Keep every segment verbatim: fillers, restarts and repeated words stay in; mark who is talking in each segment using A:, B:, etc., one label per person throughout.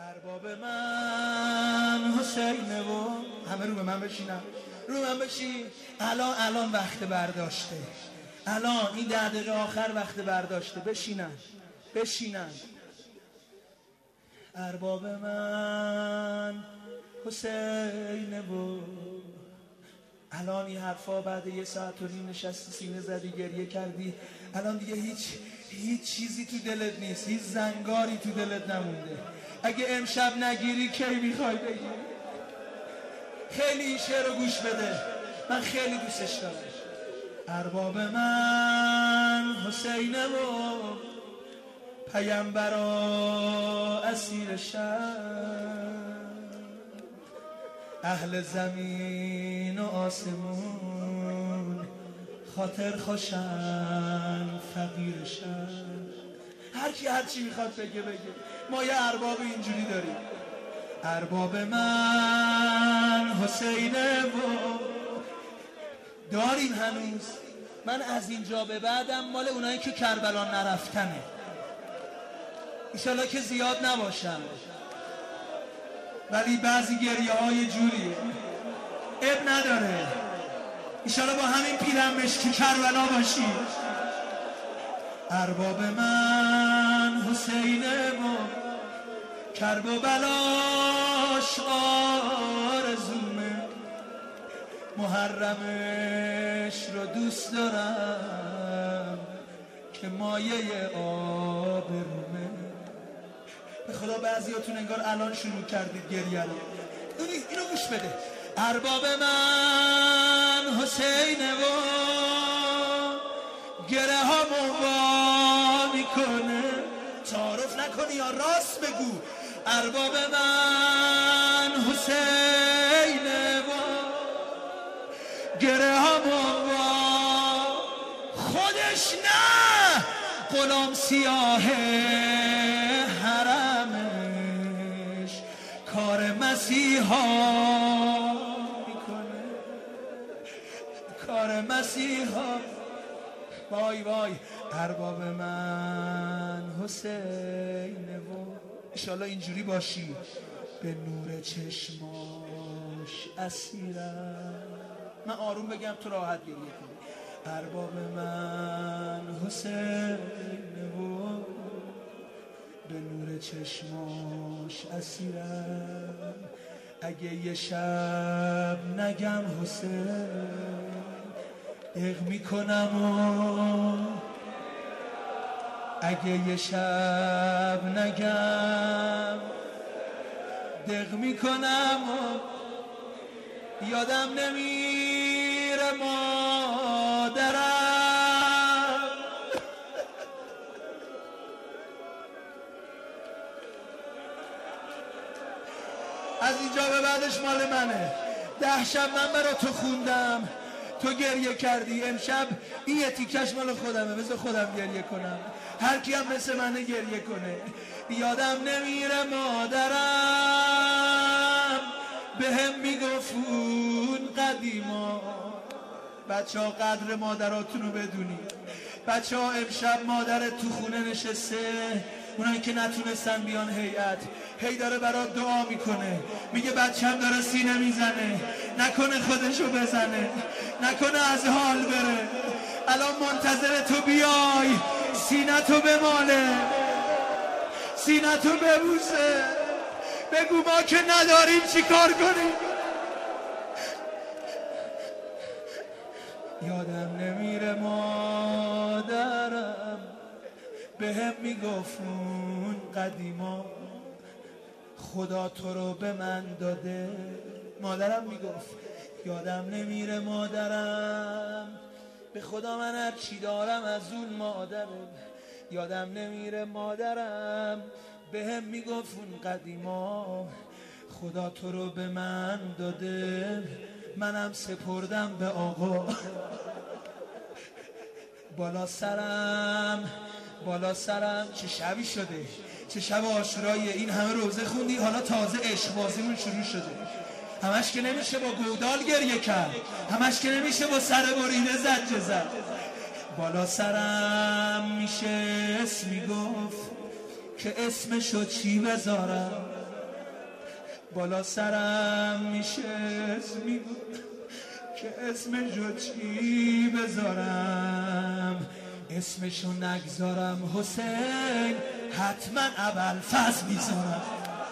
A: ارباب من حسینه و همه رو به من بشینم، رو من بشین. الان الان وقت برداشته، الان این ده دقیقه آخر وقت برداشته. بشینن بشینن. ارباب من حسینه و الان این حرفا بعد یه ساعت و نیم نشستی سینه زدی گریه کردی، الان دیگه هیچ هیچ چیزی تو دلت نیست، هیچ زنگاری تو دلت نمونده. اگه امشب نگیری کی میخوای بگیری؟ خیلی این شعر رو گوش بده، من خیلی دوستش دارم. ارباب من حسینه و پیامبرا اسیر شهر، اهل زمین و آسمون خاطر خوشن فقیر شهر. هر کی هر چی میخواد بگه بگه، ما یه ارباب اینجوری داریم. ارباب من حسینه و داریم هنوز. من از اینجا به بعدم مال اونایی که کربلا نرفتنه، ایشالا که زیاد نباشن، ولی بعضی گریه های جوریه، اب نداره. ایشالا با همین پیرم مشکی کربلا باشی. ارباب من حسینه و کرب و بلاش آرزومه، محرمش رو دوست دارم که مایه آبرومه. به خدا بعضیاتون انگار الان شروع کردید گریه رو. اینو گوش بده. ارباب من حسینه و گره ها موبا میکنه، تعارف نکنی یا راست بگو. ارباب من حسینه و گره ها موبا، خودش نه غلام سیاه حرمش کار مسیحا میکنه، کار مسیحا. وای وای. ارباب من حسینه و انشالله اینجوری باشی، به نور چشماش اسیرم. من آروم بگم تو راحت گریه کنی. ارباب من حسینه و به نور چشماش اسیرم. اگه یه شب نگم حسین دق میکنم و اگه یه شب نگم دق میکنم و یادم نمیره مادرم. از اینجا به بعدش مال منه. ده شب من برا تو خوندم، تو گریه کردی. امشب این یه تیکش مال خودمه، بذار خودم گریه کنم. هر کی هم مثل منه گریه کنه. یادم نمیره مادرم به هم میگفون قدیما. بچه ها قدر مادراتون رو بدونی. بچه ها امشب مادرت تو خونه نشسته، اونایی که نتونستن بیان هیئت، هی داره برات دعا میکنه، میگه بچم داره سینه میزنه، نکنه خودشو بزنه، نکنه از حال بره. الان منتظر تو بیای سینه تو بماله، سینه تو ببوسه، بگو ما که نداریم چی کار کنیم. یادم نمیره مادرم به هم میگفون قدیما خدا تو رو به من داده. مادرم میگفت یادم نمیره مادرم به خدا من هر چی دارم از اون مادرم. یادم نمیره مادرم به هم میگفون قدیما خدا تو رو به من داده، منم سپردم به آقا. بالا سرم بالا سرم چه شبی شده، چه شب عاشورایی. این همه روزه خوندی، حالا تازه عشق بازیمون شروع شده. همش که نمیشه با گودال گریه کرد، همش که نمیشه با سر بریده زجه زد. بالا سرم میشه اسمی گفت که اسمشو چی بذارم. بالا سرم میشه اسمی که اسمشو چی بذارم، اسمشو نگذارم حسین حتما ابوالفضل میذارم،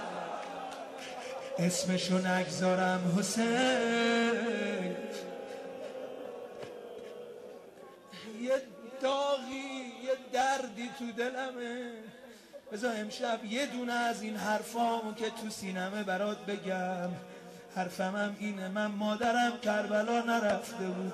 A: اسمشو نگذارم حسین. یه داغی یه دردی تو دلمه، بذار امشب یه دونه از این حرفامو که تو سینمه برات بگم. حرفمم اینه، من مادرم کربلا نرفته بود،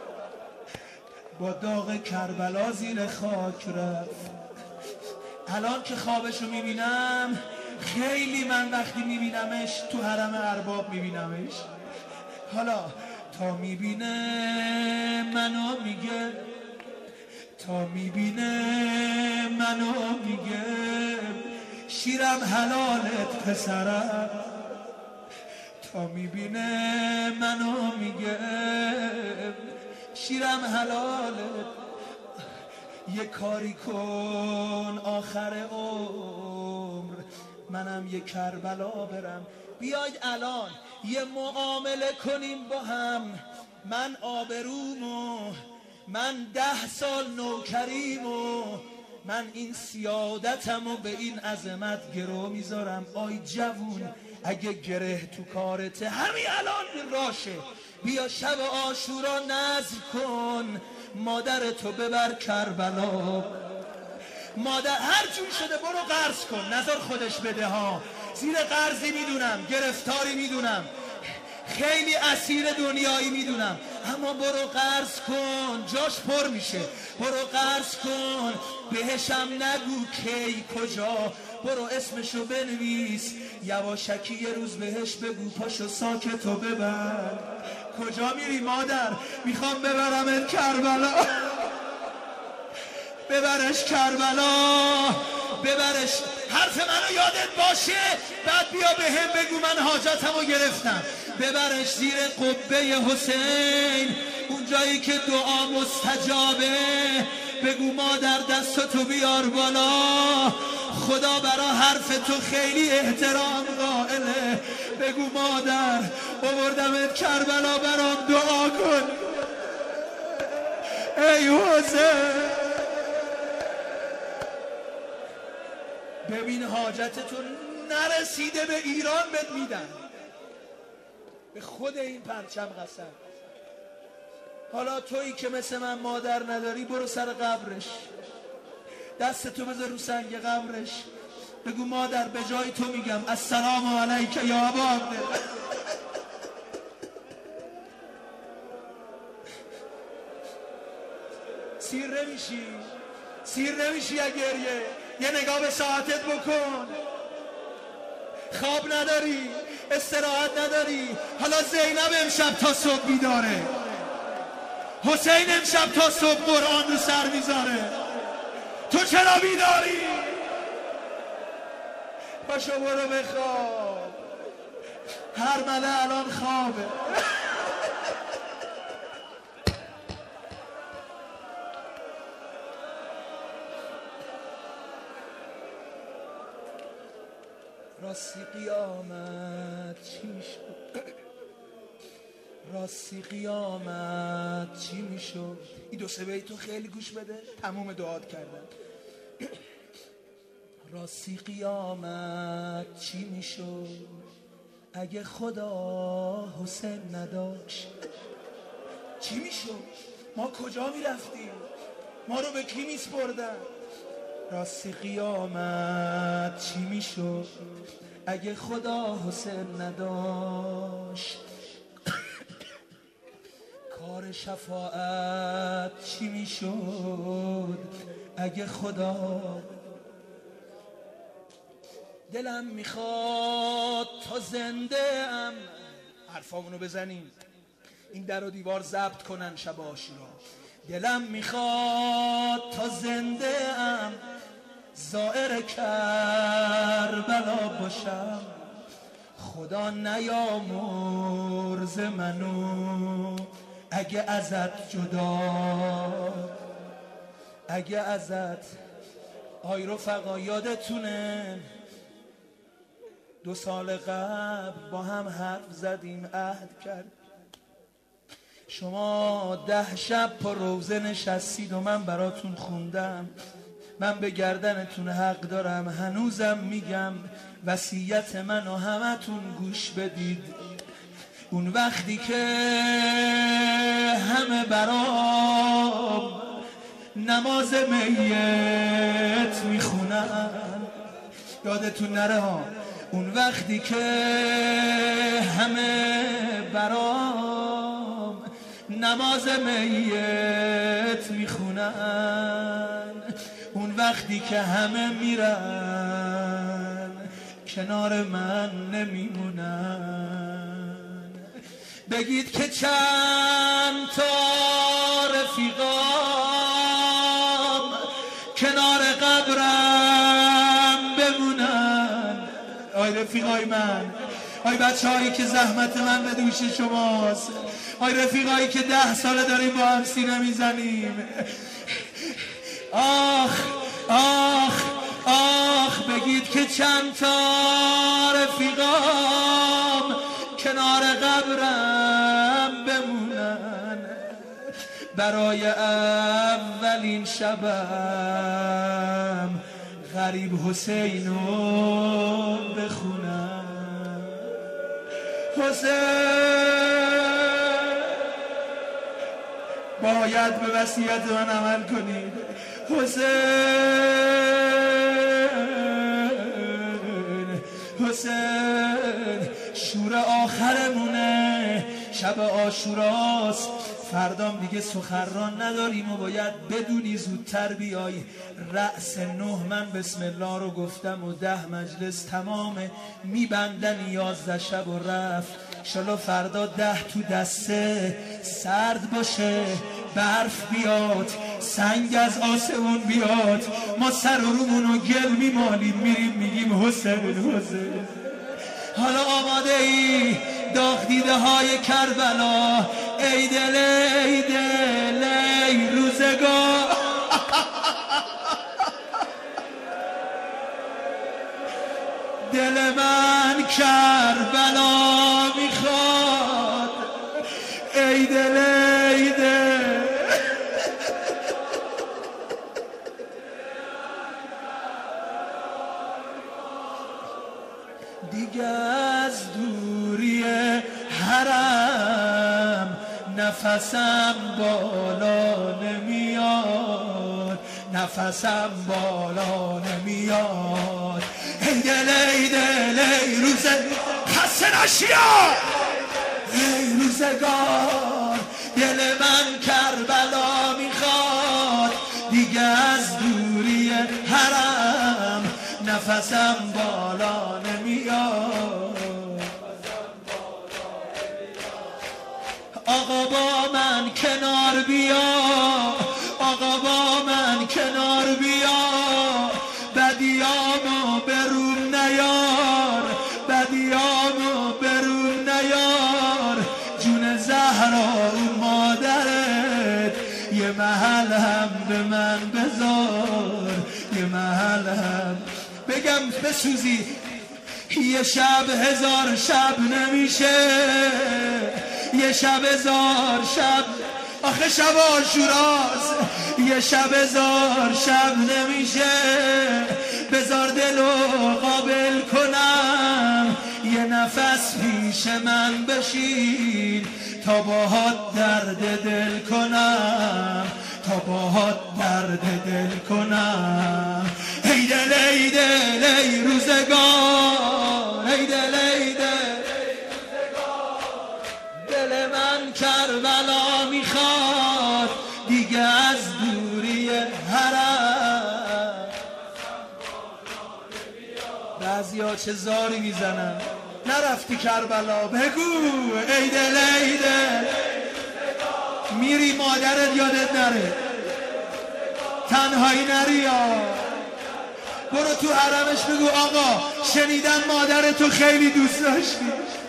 A: با داغ کربلا زیر خاک رفت. الان که خوابشو میبینم، خیلی من وقتی میبینمش تو حرم ارباب میبینمش. حالا تا میبینه منو میگه، تا میبینه منو میگه شیرم حلالت پسرم، تا میبینه منو میگه شیرم حلالت. یه کاری کن آخر عمر منم یه کربلا برم، بیاید الان یه معامله کنیم با هم. من آبرومو، من ده سال نوکریمو، من این سیادتمو به این عظمت گرو میذارم. آی جوون اگه گره تو کارته همین الان راشه، بیا شب عاشورا نذر کن، مادرتو ببر کربلا. مادر هر جون شده برو قرض کن، نظر خودش بده ها، زیر قرضی میدونم، گرفتاری میدونم، خیلی اسیر دنیایی میدونم، اما برو قرض کن، جاش پر میشه. برو قرض کن، بهشم نگو کی کجا، برو اسمشو بنویس، یواشکی یه روز بهش بگو پاشو ساکتو ببر. کجا میری مادر؟ میخوام ببرمت کربلا. ببرش کربلا، ببرش. حرف منو یادت باشه، بعد بیا به هم بگو من حاجتمو گرفتم. ببرش زیر قبه حسین، اون جایی که دعا مستجابه. بگو مادر دستتو بیار بالا، خدا برا حرف تو خیلی احترام قائله. بگو مادر آوردمت کربلا، برام دعا کن. ای حسین ببین حاجتتون نرسیده به ایران بهت میدن، به خود این پرچم قسم. حالا تویی که مثل من مادر نداری، برو سر قبرش، دستتو بذار رو سنگ قبرش، بگو مادر به جای تو میگم السلام علیک یا ابا عبدالله. سیر نمیشی، سیر نمیشی یا گریه. یه نگاه به ساعتت بکن، خواب نداری، استراحت نداری. حالا زینب امشب تا صبح بیداره، حسین امشب تا صبح قرآن رو سر میذاره، تو چرا بیداری؟ پاشو برو بخواب، هر مله الان خوابه. راستی قیامت چی میشد؟ راستی قیامت چی میشد؟ این دو سه بیتو خیلی گوش بده، تموم دعات کردن. راستی قیامت چی میشد اگه خدا حسین نداشت؟ چی میشد؟ ما کجا میرفتیم؟ ما رو به کی میسپردن؟ راستی قیامت چی میشد اگه خدا حسین نداشت؟ کار شفاعت چی میشد اگه خدا؟ دلم میخواد تا زنده ام، حرفامونو بزنیم این در و دیوار ضبط کنن شب عاشورا. دلم میخواد تا زنده ام زائر کربلا باشم، خدا نیامرز منو اگه ازت جدا، اگه ازت. آی رفقا یادتونه دو سال قبل با هم حرف زدیم، عهد کرد. شما ده شب پا روزه نشستید و من براتون خوندم. من به گردنتون حق دارم، هنوزم میگم وصیت منو همتون گوش بدید. اون وقتی که همه برام نماز میت میخونن، یادتون نره ها، اون وقتی که همه برام نماز میت میخونن، اون وقتی که همه میرن کنار من نمیمونن، بگید که چند تا رفیقام کنار قبرم بمونن. آی رفیقای من، آی بچه هایی که زحمت من به دوش شماست، آی رفیقایی که ده ساله داریم با هم سینه میزنیم، آخ آخ آخ، بگید که چند تا رفیقام کنار قبرم بمونن، برای اولین شبم غریب حسینو بخونم. حسین باید به وصیت من عمل کنید. حسین حسین شور آخرمونه، شب عاشوراست، فردام دیگه سخنران نداریم و باید بدونی زودتر بیای. رأس نه من بسم الله رو گفتم و ده مجلس تمامه، میبندن یازده شب و رفت. شالا فردا ده تو دسته، سرد باشه، برف بیاد، سنگ از آسمون بیاد، ما سر و رومونو گل میمالیم، میریم میگیم حسین حسین. حالا آماده ای داغ دیده های کربلا، ای دل ای دل ای روزگار، دل من کربلا میخواد، ای دل ای دل. دیگه از دوری حرم نفسم بالا نمیاد، نفسم بالا نمیاد، ای دل ای دل ای روز خسته نشیا، ای روزگار، دل من کربلا میخواد، دیگه از دوری حرم نفسم بالا نمیاد. آقا با من کنار بیا، آقا با من کنار بیا، بدیامو برون نیار، بدیامو برون نیار، جون زهرا اون مادرت یه محل هم به من بذار، یه محل هم بگم بسوزی. یه شب هزار شب نمیشه، یه شب هزار شب، آخه شب عاشوراست، یه شب هزار شب نمیشه، بذار دلو قابل کنم، یه نفس پیش من بشین تا باهات درد دل کنم، تا باهات درد دل کنم، ای دل ای دل ای روزگار، ای دل ای دل، دل من کربلا میخواد، دیگه از دوری حرم. بعضیا چه زاری میزنن، نرفتی کربلا، بگو ای دل ای دل، میری مادرت یادت نره، تنهایی نری، برو تو حرمش بگو آقا شنیدم مادرتو خیلی دوست داشتی.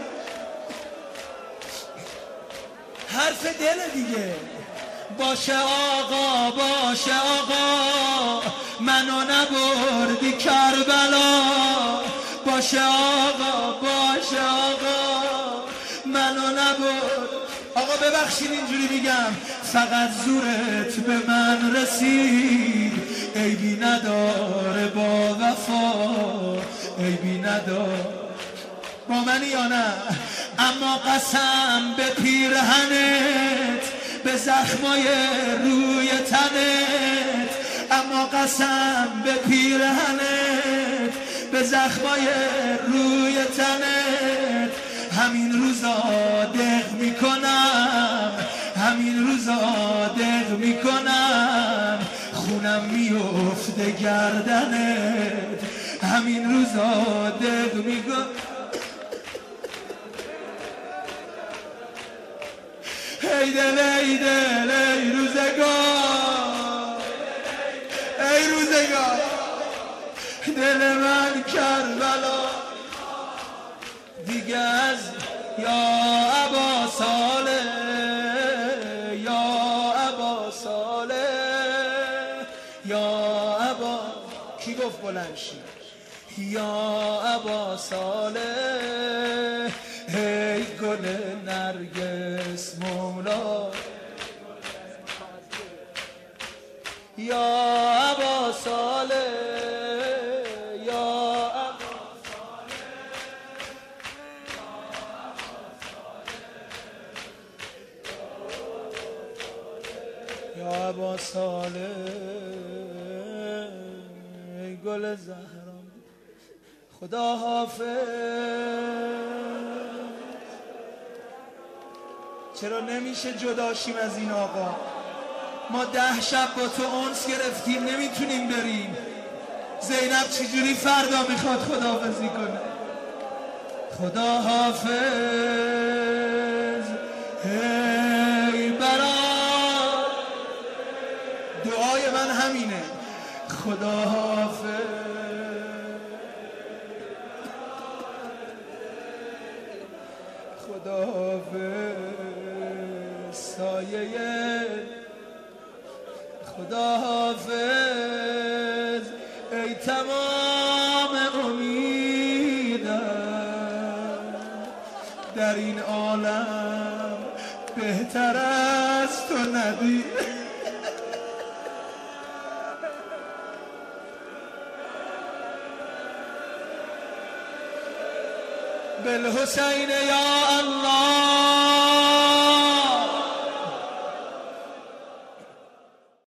A: حرف دل دیگه. باشه آقا باشه آقا منو نبردی کربلا، باشه آقا باشه آقا منو نبر. آقا ببخشید اینجوری میگم، فقط زورت به من رسید، عیبی نداره با وفا، عیبی نداره با منی یا نه؟ اما قسم به پیرهنت، به زخمای روی تنت، اما قسم به پیرهنت، به زخمای روی تنت، همین روزا دق میکنم، همین روزا دق میکنم، خونم میفته گردنت، همین روزا دق میکنم. ای دل ای دل ای روزگار، ای روزگار، دل من کربلا دیگه از یا ابا صالح، یا ابا صالح، یا ابا کی گفت بلند شی؟ یا ابا صالح، ای گل نرگس مولا، یا ابا صالح، یا ابا صالح، یا ابا صالح، ای گل زهران. خدا حافظ. چرا نمیشه جداشیم از این آقا؟ ما ده شب با تو انس گرفتیم، نمیتونیم بریم. زینب چجوری فردا میخواد خداحافظی کنه؟ خدا حافظ. هی برای دعای من همینه، خدا حافظ. خدا حافظ سایه، خدا حافظ ای تمام امیدم، در این عالم بهتر از تو ندید. بالحسین یا الله